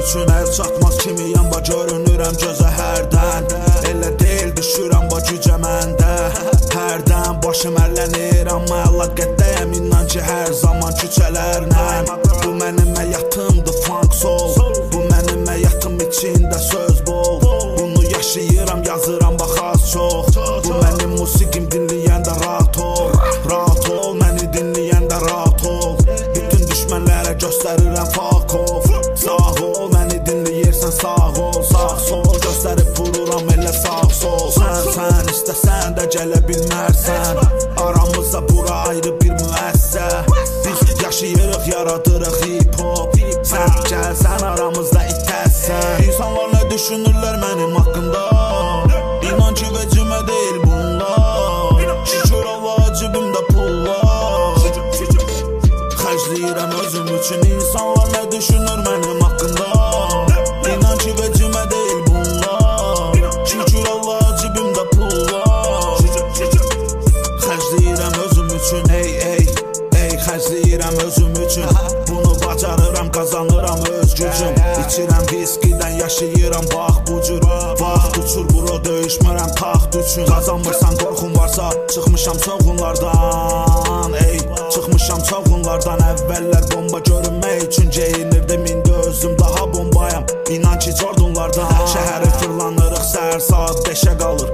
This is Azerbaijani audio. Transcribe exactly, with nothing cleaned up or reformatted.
üçün əl çatmaz kimi yamba görünürəm gözə hərdən. Elə deyil düşürəm bu gücə məndə hərdən. Başım ərlənir amma əlaqətdəyəm inan ki hər zaman küçələrlə. Bu mənim həyatımdır funk soul, bu mənim həyatım içində söz bol. Bunu yaşayıram yazıram bax az çox. Bu mənim musiqim dinləyəndə rahat ol, rahat ol məni dinləyəndə rahat ol. Bütün düşmənlərə göstərirəm fuck off. Sağ ol məni dinləyirsən sağ ol, sağ sol göstərib vururam elə sağ sol. Sən sən istəsən də gələ bilmərsən, aramızda bura ayrı bir müəssə. Biz yaşayırıq yaradırıq hip hop, sən gəlsən aramızda itəsən. İnsanlar nə düşünürlər mənim haqqımda, İnan ki vecimə deyil bunlar. Şükür Allah cibimdə pullar, xərcləyirəm özüm üçün. İnsanlar nə düşünür mənim haqqımda, İnan ki vecimə deyil bunlar. Şükür Allah cibimdə pullar, xərcləyirəm özüm üçün. Ey ey ey xərcləyirəm özüm üçün. Bunu bacarıram qazanıram öz gücüm. İçirəm viskidən yaşayıram bax bu cür. Vaxt uçur bura döyüşmürəm taxt üçün. Qazanmırsan qorxun varsa çıxmışam çoğunlardan. Ey çıxmışam çoğunlardan. Əvvəllər bomba görünmək üçün geyinirdim, indi özüm daha bombayam. İnan ki Jordanlardan. Şəhəri fırlanırıq səhər saat beşə qalır.